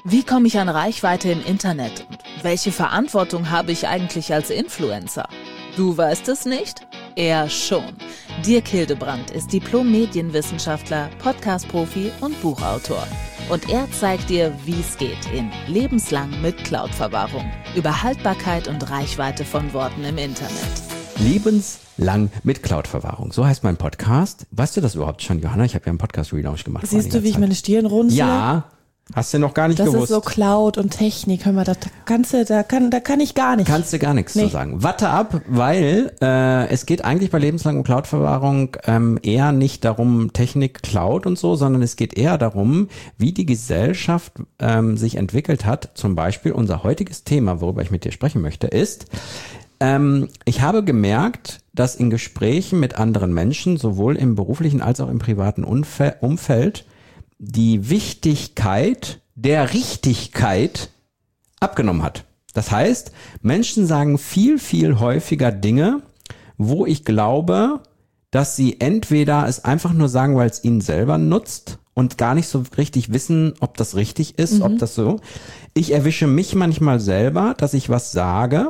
Wie komme ich an Reichweite im Internet? Und welche Verantwortung habe ich eigentlich als Influencer? Du weißt es nicht? Er schon. Dirk Hildebrandt ist Diplom-Medienwissenschaftler, Podcast-Profi und Buchautor. Und er zeigt dir, wie es geht in Lebenslang mit Cloud-Verwahrung. Über Haltbarkeit und Reichweite von Worten im Internet. Lebenslang mit Cloud-Verwahrung. So heißt mein Podcast. Weißt du das überhaupt schon, Johanna? Ich habe ja einen Podcast-Relaunch gemacht. Siehst du, wie ich meine Stirn runzle? Ja. Hast du noch gar nicht gewusst. Das ist so Cloud und Technik. Hör mal, da kann ich gar nicht. Kannst du gar nichts zu sagen. Warte ab, weil es geht eigentlich bei lebenslang Cloud-Verwahrung eher nicht darum, Technik, Cloud und so, sondern es geht eher darum, wie die Gesellschaft sich entwickelt hat. Zum Beispiel unser heutiges Thema, worüber ich mit dir sprechen möchte, ist, ich habe gemerkt, dass in Gesprächen mit anderen Menschen, sowohl im beruflichen als auch im privaten Umfeld, die Wichtigkeit der Richtigkeit abgenommen hat. Das heißt, Menschen sagen viel, viel häufiger Dinge, wo ich glaube, dass sie entweder es einfach nur sagen, weil es ihnen selber nutzt und gar nicht so richtig wissen, ob das richtig ist, ob das so. Ich erwische mich manchmal selber, dass ich was sage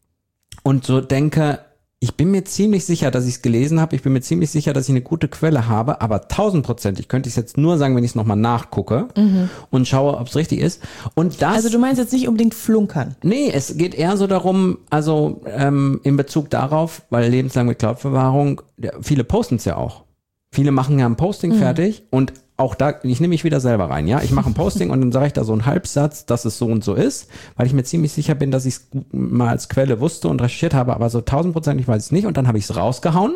und so denke, ich bin mir ziemlich sicher, dass ich es gelesen habe. Ich bin mir ziemlich sicher, dass ich eine gute Quelle habe. Aber 1000%, könnte ich es jetzt nur sagen, wenn ich es nochmal nachgucke und schaue, ob es richtig ist. Und das. Also du meinst jetzt nicht unbedingt flunkern? Nee, es geht eher so darum, also in Bezug darauf, weil lebenslang mit Cloud-Verwahrung, viele posten es ja auch. Viele machen ja ein Posting fertig und auch da, ich nehme mich wieder selber rein, ja. Ich mache ein Posting und dann sage ich da so einen Halbsatz, dass es so und so ist, weil ich mir ziemlich sicher bin, dass ich es mal als Quelle wusste und recherchiert habe, aber so 1000%, ich weiß es nicht. Und dann habe ich es rausgehauen.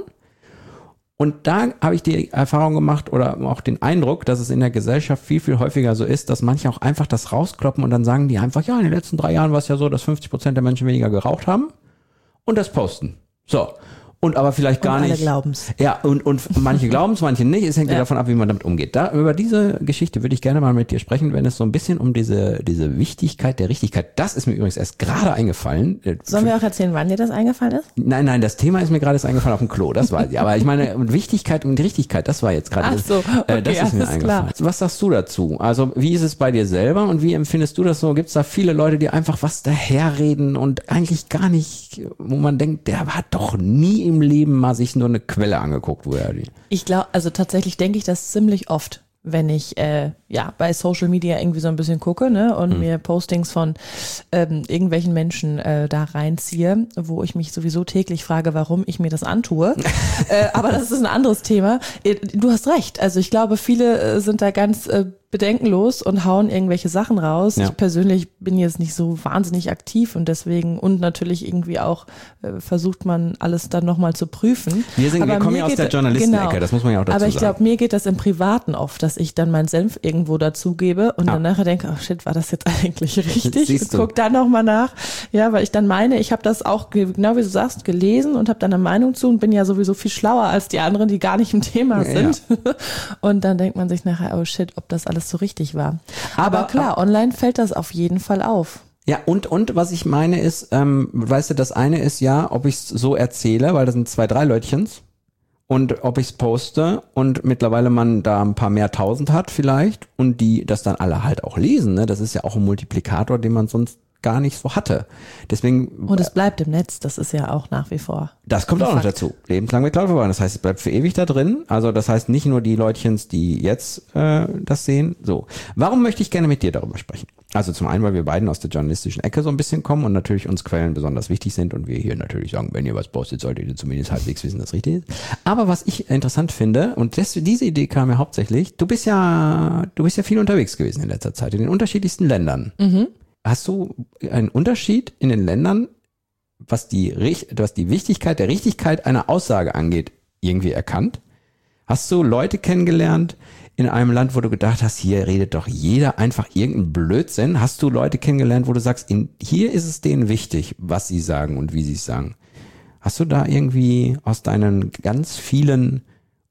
Und da habe ich die Erfahrung gemacht oder auch den Eindruck, dass es in der Gesellschaft viel, viel häufiger so ist, dass manche auch einfach das rauskloppen und dann sagen die einfach, ja, in den letzten 3 Jahren war es ja so, dass 50% der Menschen weniger geraucht haben und das posten. So. Und aber vielleicht gar nicht. Alle glauben's. Ja, und manche glauben's, manche nicht. Es hängt ja davon ab, wie man damit umgeht. Über diese Geschichte würde ich gerne mal mit dir sprechen, wenn es so ein bisschen um diese Wichtigkeit der Richtigkeit. Das ist mir übrigens erst gerade eingefallen. Sollen wir auch erzählen, wann dir das eingefallen ist? Nein, das Thema ist mir gerade erst eingefallen auf dem Klo, das weiß ich. Aber ich meine, Wichtigkeit und Richtigkeit, das war jetzt gerade. Ach so, okay, das ist mir eingefallen. Klar. Was sagst du dazu? Also, wie ist es bei dir selber und wie empfindest du das so? Gibt's da viele Leute, die einfach was daherreden und eigentlich gar nicht, wo man denkt, der hat doch nie im Leben mal sich nur eine Quelle angeguckt, wo er die. Ich glaube, also tatsächlich denke ich das ziemlich oft, wenn ich bei Social Media irgendwie so ein bisschen gucke, ne, und mir Postings von irgendwelchen Menschen da reinziehe, wo ich mich sowieso täglich frage, warum ich mir das antue. Aber das ist ein anderes Thema. Du hast recht. Also ich glaube, viele sind da ganz bedenkenlos und hauen irgendwelche Sachen raus. Ja. Ich persönlich bin jetzt nicht so wahnsinnig aktiv und deswegen und natürlich irgendwie auch versucht man alles dann nochmal zu prüfen. Wir kommen ja aus der Journalistenecke, das muss man ja auch dazu sagen. Aber ich glaube, mir geht das im Privaten oft, dass ich dann meinen Senf irgendwo dazugebe und dann nachher denke, oh shit, war das jetzt eigentlich richtig? Und guck da nochmal nach. Ja, weil ich dann meine, ich habe das auch, genau wie du sagst, gelesen und habe dann eine Meinung zu und bin ja sowieso viel schlauer als die anderen, die gar nicht im Thema sind. Ja. Und dann denkt man sich nachher, oh shit, ob das alles so richtig war. Aber klar, online fällt das auf jeden Fall auf. Ja, und was ich meine ist, weißt du, das eine ist ja, ob ich es so erzähle, weil das sind 2, 3 Leutchens, und ob ich es poste und mittlerweile man da ein paar mehr tausend hat vielleicht und die das dann alle halt auch lesen, ne? Das ist ja auch ein Multiplikator, den man sonst gar nicht so hatte. Deswegen. Und es bleibt im Netz, das ist ja auch nach wie vor. Das kommt auch noch dazu. Lebenslang mit Cloud-Verwahrung. Das heißt, es bleibt für ewig da drin. Also das heißt nicht nur die Leutchens, die jetzt das sehen. So. Warum möchte ich gerne mit dir darüber sprechen? Also zum einen, weil wir beiden aus der journalistischen Ecke so ein bisschen kommen und natürlich uns Quellen besonders wichtig sind und wir hier natürlich sagen, wenn ihr was postet, solltet ihr zumindest halbwegs wissen, dass es richtig ist. Aber was ich interessant finde, und diese Idee kam mir hauptsächlich, du bist ja viel unterwegs gewesen in letzter Zeit, in den unterschiedlichsten Ländern. Hast du einen Unterschied in den Ländern, was die Wichtigkeit der Richtigkeit einer Aussage angeht, irgendwie erkannt? Hast du Leute kennengelernt in einem Land, wo du gedacht hast, hier redet doch jeder einfach irgendeinen Blödsinn? Hast du Leute kennengelernt, wo du sagst, hier ist es denen wichtig, was sie sagen und wie sie es sagen? Hast du da irgendwie aus deinen ganz vielen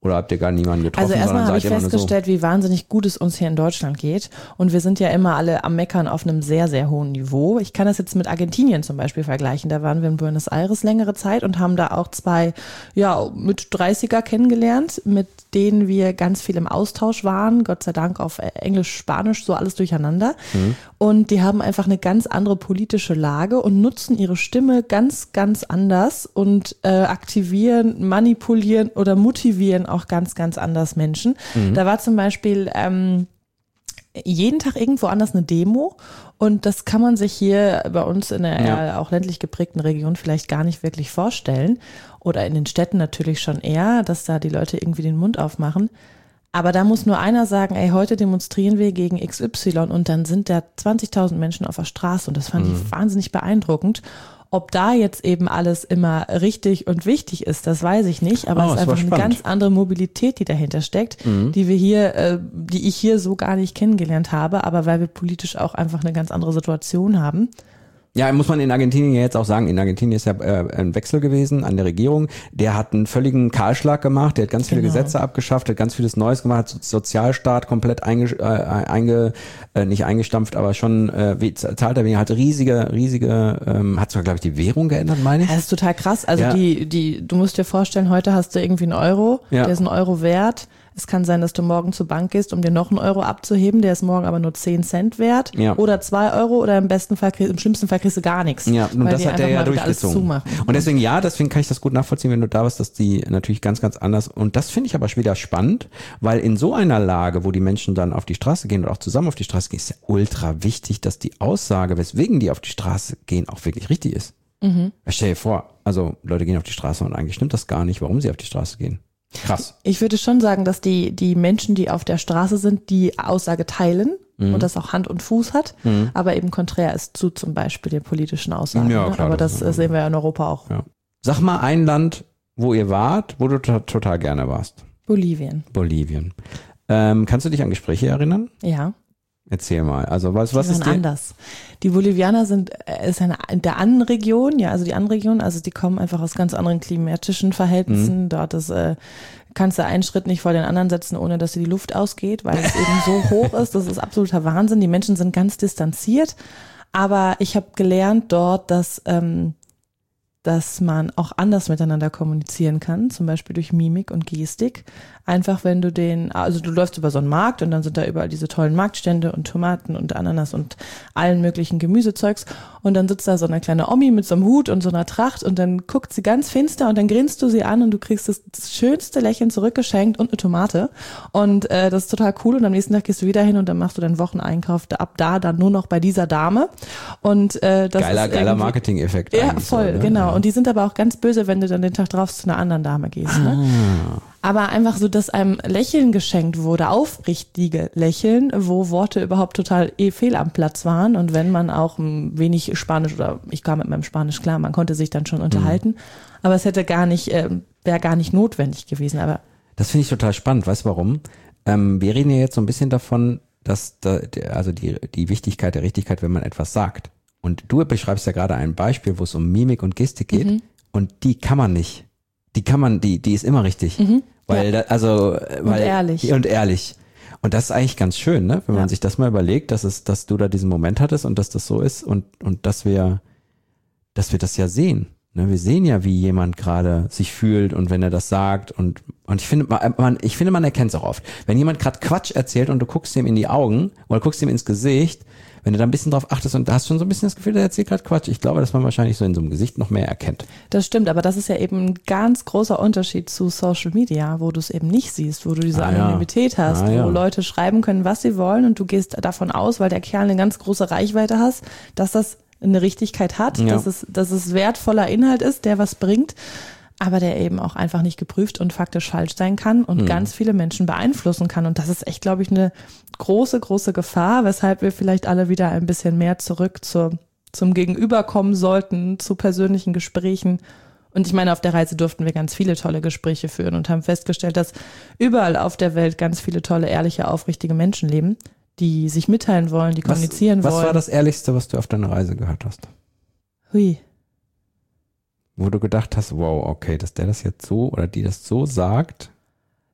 Oder habt ihr gar niemanden getroffen? Also erstmal habe ich seid ihr immer nur festgestellt, wie wahnsinnig gut es uns hier in Deutschland geht. Und wir sind ja immer alle am Meckern auf einem sehr, sehr hohen Niveau. Ich kann das jetzt mit Argentinien zum Beispiel vergleichen. Da waren wir in Buenos Aires längere Zeit und haben da auch 2, mit 30er kennengelernt, mit denen wir ganz viel im Austausch waren. Gott sei Dank auf Englisch, Spanisch, so alles durcheinander. Und die haben einfach eine ganz andere politische Lage und nutzen ihre Stimme ganz, ganz anders und aktivieren, manipulieren oder motivieren auch ganz, ganz anders Menschen. Da war zum Beispiel jeden Tag irgendwo anders eine Demo und das kann man sich hier bei uns in der eher auch ländlich geprägten Region vielleicht gar nicht wirklich vorstellen oder in den Städten natürlich schon eher, dass da die Leute irgendwie den Mund aufmachen. Aber da muss nur einer sagen, ey, heute demonstrieren wir gegen XY und dann sind da 20.000 Menschen auf der Straße und das fand ich wahnsinnig beeindruckend. Ob da jetzt eben alles immer richtig und wichtig ist, das weiß ich nicht, aber es ist einfach eine ganz andere Mobilität, die dahinter steckt, die wir hier, die ich hier so gar nicht kennengelernt habe, aber weil wir politisch auch einfach eine ganz andere Situation haben. Ja, muss man in Argentinien jetzt auch sagen, in Argentinien ist ja ein Wechsel gewesen an der Regierung, der hat einen völligen Kahlschlag gemacht, der hat ganz viele Gesetze abgeschafft, hat ganz vieles Neues gemacht, hat Sozialstaat komplett nicht eingestampft, aber schon zahlt er weniger, hat riesige, hat zwar, glaube ich, die Währung geändert, meine ich. Das ist total krass, also du musst dir vorstellen, heute hast du irgendwie einen Euro, der ist einen Euro wert. Es kann sein, dass du morgen zur Bank gehst, um dir noch einen Euro abzuheben, der ist morgen aber nur 10 Cent wert. Ja. Oder 2 Euro oder im schlimmsten Fall kriegst du gar nichts. Ja, und das hat der ja durchgezogen. Und deswegen kann ich das gut nachvollziehen, wenn du da bist, dass die natürlich ganz, ganz anders. Und das finde ich aber wieder spannend, weil in so einer Lage, wo die Menschen dann auf die Straße gehen oder auch zusammen auf die Straße gehen, ist ja ultra wichtig, dass die Aussage, weswegen die auf die Straße gehen, auch wirklich richtig ist. Stell dir vor, also Leute gehen auf die Straße und eigentlich stimmt das gar nicht, warum sie auf die Straße gehen. Krass. Ich würde schon sagen, dass die Menschen, die auf der Straße sind, die Aussage teilen und das auch Hand und Fuß hat, aber eben konträr ist zu zum Beispiel den politischen Aussagen. Ja, klar, aber das sehen wir ja in Europa auch. Ja. Sag mal ein Land, wo ihr wart, wo du total gerne warst. Bolivien. Kannst du dich an Gespräche erinnern? Ja. Erzähl mal. Also was ist die? Anders. Die Bolivianer ist der Andenregion, also die Andenregion, also die kommen einfach aus ganz anderen klimatischen Verhältnissen. Dort kannst du einen Schritt nicht vor den anderen setzen, ohne dass dir die Luft ausgeht, weil es eben so hoch ist. Das ist absoluter Wahnsinn. Die Menschen sind ganz distanziert. Aber ich habe gelernt dort, dass man auch anders miteinander kommunizieren kann, zum Beispiel durch Mimik und Gestik. Einfach wenn du du läufst über so einen Markt und dann sind da überall diese tollen Marktstände und Tomaten und Ananas und allen möglichen Gemüsezeugs und dann sitzt da so eine kleine Omi mit so einem Hut und so einer Tracht und dann guckt sie ganz finster und dann grinst du sie an und du kriegst das schönste Lächeln zurückgeschenkt und eine Tomate und das ist total cool und am nächsten Tag gehst du wieder hin und dann machst du deinen Wocheneinkauf ab da dann nur noch bei dieser Dame und das geiler Marketing-Effekt. Ja, voll, so, ne? Genau. Ja. Und die sind aber auch ganz böse, wenn du dann den Tag drauf zu einer anderen Dame gehst. Ne? Aber einfach so, dass einem Lächeln geschenkt wurde, aufrichtige Lächeln, wo Worte überhaupt total fehl am Platz waren. Und wenn man auch ein wenig Spanisch, oder ich kam mit meinem Spanisch klar, man konnte sich dann schon unterhalten. Aber es hätte wäre gar nicht notwendig gewesen. Aber das finde ich total spannend. Weißt du warum? Wir reden ja jetzt so ein bisschen davon, dass die Wichtigkeit der Richtigkeit, wenn man etwas sagt. Und du beschreibst ja gerade ein Beispiel, wo es um Mimik und Gestik geht. Und die kann man nicht. Die ist immer richtig. Weil ehrlich. Und ehrlich. Und das ist eigentlich ganz schön, ne? Wenn man sich das mal überlegt, dass du da diesen Moment hattest und dass das so ist und dass wir das ja sehen. Ne? Wir sehen ja, wie jemand gerade sich fühlt und wenn er das sagt und ich finde, man erkennt es auch oft. Wenn jemand gerade Quatsch erzählt und du guckst ihm in die Augen oder guckst ihm ins Gesicht, wenn du da ein bisschen drauf achtest und da hast schon so ein bisschen das Gefühl, der erzählt gerade Quatsch. Ich glaube, dass man wahrscheinlich so in so einem Gesicht noch mehr erkennt. Das stimmt, aber das ist ja eben ein ganz großer Unterschied zu Social Media, wo du es eben nicht siehst, wo du diese Anonymität hast, wo Leute schreiben können, was sie wollen und du gehst davon aus, weil der Kerl eine ganz große Reichweite hat, dass das eine Richtigkeit hat, dass es wertvoller Inhalt ist, der was bringt, aber der eben auch einfach nicht geprüft und faktisch falsch sein kann und ganz viele Menschen beeinflussen kann. Und das ist echt, glaube ich, eine große, große Gefahr, weshalb wir vielleicht alle wieder ein bisschen mehr zurück zum Gegenüber kommen sollten, zu persönlichen Gesprächen. Und ich meine, auf der Reise durften wir ganz viele tolle Gespräche führen und haben festgestellt, dass überall auf der Welt ganz viele tolle, ehrliche, aufrichtige Menschen leben, die sich mitteilen wollen, die kommunizieren wollen. Was war das Ehrlichste, was du auf deiner Reise gehört hast? Hui. Wo du gedacht hast, wow, okay, dass der das jetzt so oder die das so sagt.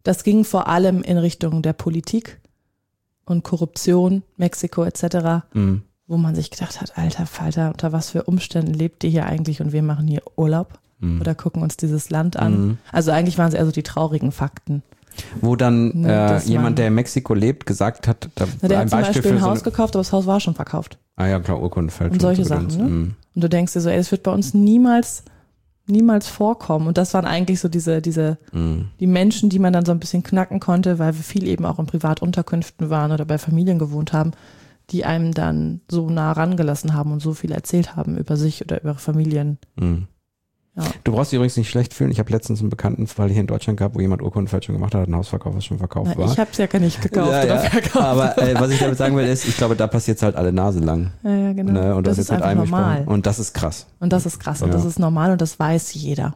Das ging vor allem in Richtung der Politik und Korruption, Mexiko etc., wo man sich gedacht hat, alter Falter, unter was für Umständen lebt ihr hier eigentlich und wir machen hier Urlaub oder gucken uns dieses Land an. Also eigentlich waren es eher so die traurigen Fakten. Wo dann jemand, der in Mexiko lebt, gesagt hat, der hat zum Beispiel ein Haus gekauft, aber das Haus war schon verkauft. Ah ja, klar, Urkundenfälschung. Und solche Sachen. Ne? Und du denkst dir so, das wird bei uns niemals vorkommen. Und das waren eigentlich so die Menschen, die man dann so ein bisschen knacken konnte, weil wir viel eben auch in Privatunterkünften waren oder bei Familien gewohnt haben, die einem dann so nah rangelassen haben und so viel erzählt haben über sich oder über ihre Familien. Ja. Du brauchst dich übrigens nicht schlecht fühlen. Ich habe letztens einen Bekanntenfall hier in Deutschland gehabt, wo jemand Urkundenfälschung gemacht hat, ein Hausverkauf, was schon verkauft war. Ich habe es ja gar nicht gekauft oder verkauft. Aber was ich damit sagen will, ist, ich glaube, da passiert es halt alle Nase lang. Ja, genau. Ne? Und das ist halt einfach normal. Und das ist krass. Und das ist krass und das ist normal und das weiß jeder.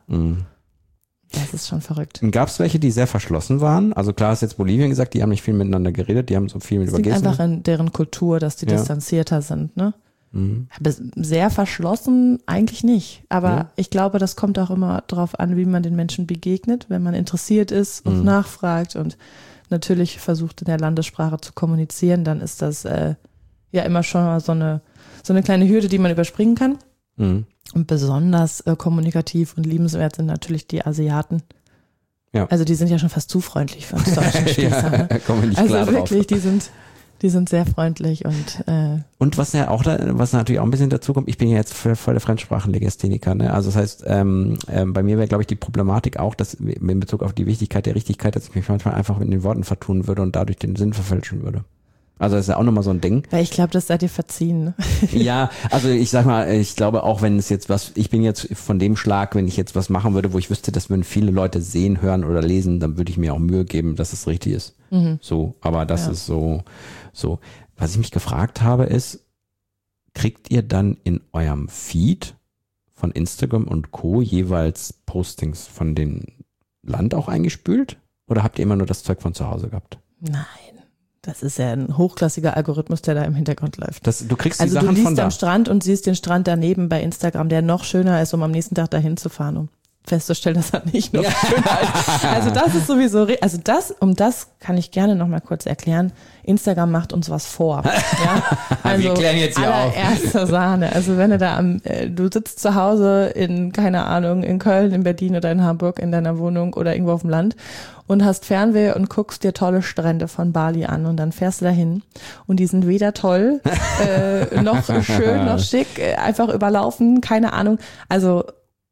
Das ist schon verrückt. Gab es welche, die sehr verschlossen waren? Also klar hast jetzt Bolivien gesagt, die haben nicht viel miteinander geredet, die haben so viel mit über Gesten. Einfach in deren Kultur, dass die distanzierter sind, ne? Aber sehr verschlossen eigentlich nicht. Aber ich glaube, das kommt auch immer darauf an, wie man den Menschen begegnet, wenn man interessiert ist und nachfragt und natürlich versucht in der Landessprache zu kommunizieren, dann ist das ja immer schon mal so eine kleine Hürde, die man überspringen kann. Und besonders kommunikativ und liebenswert sind natürlich die Asiaten. Ja. Also die sind ja schon fast zu freundlich für uns deutschen Spießer. Ne? Kommen wir nicht also klar wirklich, drauf. Die sind sehr freundlich und was ja auch was natürlich auch ein bisschen dazu kommt, ich bin ja jetzt voll der Fremdsprachenlegastheniker, ne? Also das heißt, bei mir wäre, glaube ich, die Problematik auch, dass in Bezug auf die Wichtigkeit der Richtigkeit, dass ich mich manchmal einfach mit den Worten vertun würde und dadurch den Sinn verfälschen würde. Also das ist ja auch nochmal so ein Ding. Weil ich glaube, das seid ihr verziehen. Ne? Ja, also ich sag mal, ich glaube auch, wenn es jetzt ich bin jetzt von dem Schlag, wenn ich jetzt was machen würde, wo ich wüsste, das würden viele Leute sehen, hören oder lesen, dann würde ich mir auch Mühe geben, dass es richtig ist. So, aber das ist so. Was ich mich gefragt habe ist, kriegt ihr dann in eurem Feed von Instagram und Co. jeweils Postings von dem Land auch eingespült? Oder habt ihr immer nur das Zeug von zu Hause gehabt? Nein. Das ist ja ein hochklassiger Algorithmus, der da im Hintergrund läuft. Du kriegst die also Sachen du liest von da. am Strand und siehst den Strand daneben bei Instagram, der noch schöner ist, um am nächsten Tag dahin zu fahren, um festzustellen, dass er nicht noch schöner ist. Also das ist sowieso, das kann ich gerne noch mal kurz erklären. Instagram macht uns was vor. Ja? Also wir klären jetzt hier auf. Allererster Sahne. Also wenn du du sitzt zu Hause in, keine Ahnung, in Köln, in Berlin oder in Hamburg in deiner Wohnung oder irgendwo auf dem Land und hast Fernweh und guckst dir tolle Strände von Bali an und dann fährst du dahin und die sind weder toll, noch schön, noch schick, einfach überlaufen, keine Ahnung. Also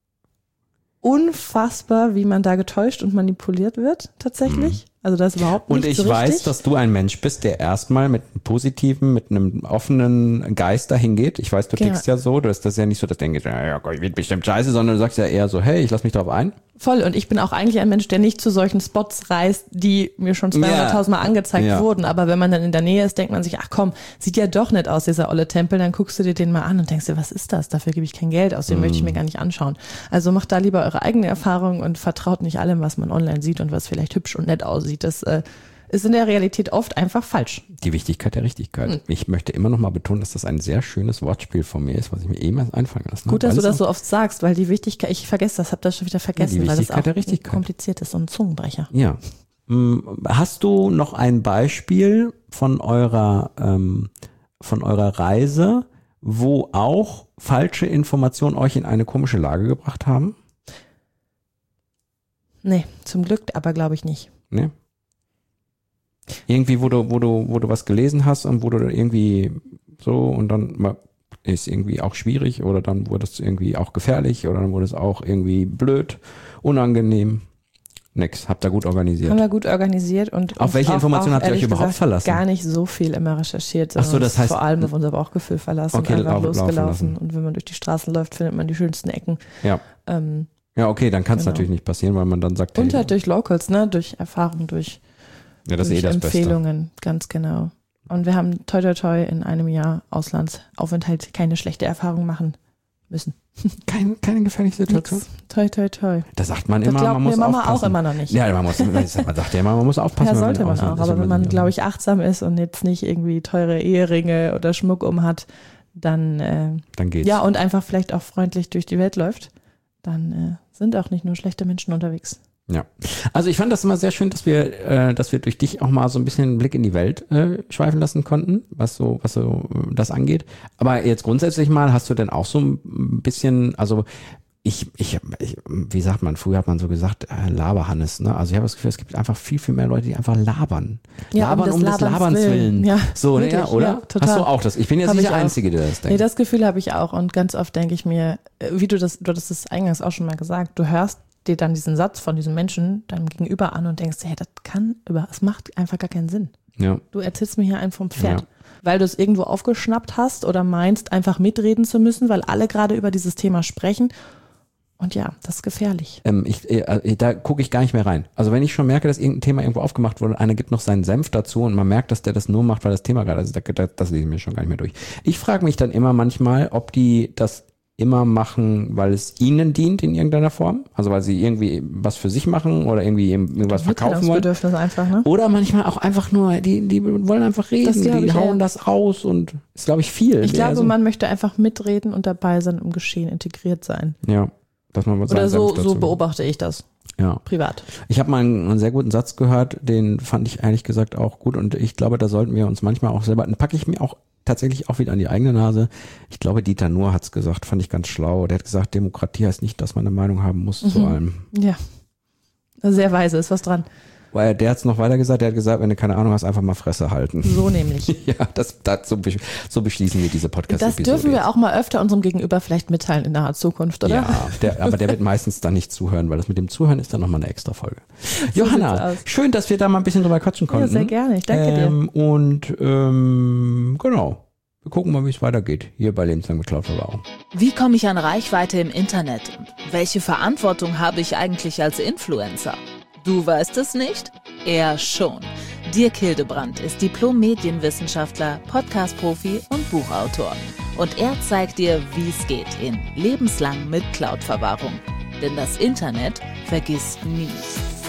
unfassbar, wie man da getäuscht und manipuliert wird, tatsächlich. Also das ist überhaupt nicht Und ich so weiß, richtig. dass du ein Mensch bist, der erstmal mit einem positiven, mit einem offenen Geist dahin geht. Ich weiß, du tickst ja so, das ist ja nicht so, dass du denkst, ja, wird bestimmt scheiße, sondern du sagst ja eher so, hey, ich lass mich drauf ein. Voll, und ich bin auch eigentlich ein Mensch, der nicht zu solchen Spots reist, die mir schon 200.000 Mal angezeigt wurden. Aber wenn man dann in der Nähe ist, denkt man sich, ach komm, sieht ja doch nett aus, dieser olle Tempel. Dann guckst du dir den mal an und denkst dir, was ist das? Dafür gebe ich kein Geld aus, den möchte ich mir gar nicht anschauen. Also macht da lieber eure eigene Erfahrung und vertraut nicht allem, was man online sieht und was vielleicht hübsch und nett aussieht. Das ist in der Realität oft einfach falsch. Die Wichtigkeit der Richtigkeit. Ich möchte immer noch mal betonen, dass das ein sehr schönes Wortspiel von mir ist, was ich mir eben erst einfallen lassen habe. Gut, dass du das so oft sagst, weil die Wichtigkeit, ich vergesse das, habe das schon wieder vergessen, weil das auch kompliziert ist und ein Zungenbrecher. Ja. Hast du noch ein Beispiel von eurer Reise, wo auch falsche Informationen euch in eine komische Lage gebracht haben? Nee, zum Glück, aber glaube ich nicht. Nee? Irgendwie, wo du was gelesen hast und wo du irgendwie so und dann ist irgendwie auch schwierig oder dann wurde es irgendwie auch gefährlich oder dann wurde es auch irgendwie blöd, unangenehm. Nix, habt ihr gut organisiert. Haben wir gut organisiert und auf welche Informationen habt ihr euch überhaupt verlassen? Gar nicht so viel immer recherchiert, sondern das heißt, vor allem auf unser Bauchgefühl verlassen und einfach losgelaufen. Und wenn man durch die Straßen läuft, findet man die schönsten Ecken. Ja. Ja, okay, dann kann es natürlich nicht passieren, weil man dann sagt, und halt durch Locals, ne, durch Erfahrung, durch das ist das Empfehlungen, Beste. ganz genau. Und wir haben toi toi toi in einem Jahr Auslandsaufenthalt keine schlechte Erfahrung machen müssen. Keine gefährliche Situation? Nix. Toi toi toi. Da sagt man immer, man muss Mama aufpassen. auch immer noch nicht. Ja, man sagt ja immer, man muss aufpassen. Ja, sollte man auch. Aber wenn man, glaube ich, achtsam ist und jetzt nicht irgendwie teure Eheringe oder Schmuck hat, dann geht's. Ja, und einfach vielleicht auch freundlich durch die Welt läuft, dann sind auch nicht nur schlechte Menschen unterwegs. Ja, also ich fand das immer sehr schön, dass wir durch dich auch mal so ein bisschen einen Blick in die Welt schweifen lassen konnten, was so das angeht. Aber jetzt grundsätzlich mal, hast du denn auch so ein bisschen, also ich, wie sagt man, früher hat man so gesagt, Laberhannes, ne? Also ich habe das Gefühl, es gibt einfach viel, viel mehr Leute, die einfach labern. Ja, labern um des Laberns willen. Ja, so, wirklich, ja, oder? Ja, total. Hast du auch das? Ich bin jetzt nicht der Einzige, der das denkt. Nee, das Gefühl habe ich auch. Und ganz oft denke ich mir, du hattest das eingangs auch schon mal gesagt, du hörst dir dann diesen Satz von diesem Menschen deinem Gegenüber an und denkst, hey, es macht einfach gar keinen Sinn. Ja. Du erzählst mir hier einen vom Pferd. Ja. Weil du es irgendwo aufgeschnappt hast oder meinst, einfach mitreden zu müssen, weil alle gerade über dieses Thema sprechen. Und ja, das ist gefährlich. Da gucke ich gar nicht mehr rein. Also wenn ich schon merke, dass irgendein Thema irgendwo aufgemacht wurde, einer gibt noch seinen Senf dazu und man merkt, dass der das nur macht, weil das Thema gerade ist, das lese ich mir schon gar nicht mehr durch. Ich frage mich dann immer manchmal, ob die das immer machen, weil es ihnen dient in irgendeiner Form. Also weil sie irgendwie was für sich machen oder irgendwie irgendwas verkaufen wollen. Einfach, ne? Oder manchmal auch einfach nur, die wollen einfach reden, die hauen das raus und ist, glaube ich, viel. Ich glaube, man möchte einfach mitreden und dabei sein, im Geschehen integriert sein. Ja. Dass man oder so beobachte ich das. Ja. Privat. Ich habe mal einen sehr guten Satz gehört, den fand ich ehrlich gesagt auch gut und ich glaube, da sollten wir uns manchmal auch selber, den packe ich mir auch tatsächlich auch wieder an die eigene Nase. Ich glaube, Dieter Nuhr hat's gesagt, fand ich ganz schlau. Der hat gesagt, Demokratie heißt nicht, dass man eine Meinung haben muss zu allem. Ja, sehr weise, ist was dran. Weil der hat's noch weiter gesagt, der hat gesagt, wenn du keine Ahnung hast, einfach mal Fresse halten. So nämlich. Ja, so beschließen wir diese Podcast-Episode. Das dürfen wir auch mal öfter unserem Gegenüber vielleicht mitteilen in naher Zukunft, oder? Ja, aber der wird meistens dann nicht zuhören, weil das mit dem Zuhören ist dann nochmal eine extra Folge. So Johanna, schön, dass wir da mal ein bisschen drüber quatschen konnten. Ja, sehr gerne, ich danke dir. Und genau, wir gucken mal, wie es weitergeht hier bei Lebenslang mit Cloud-Verwahrung. Wie komme ich an Reichweite im Internet? Und welche Verantwortung habe ich eigentlich als Influencer? Du weißt es nicht? Er schon. Dirk Hildebrandt ist Diplom-Medienwissenschaftler, Podcast-Profi und Buchautor. Und er zeigt dir, wie es geht in Lebenslang mit Cloud-Verwahrung. Denn das Internet vergisst nie.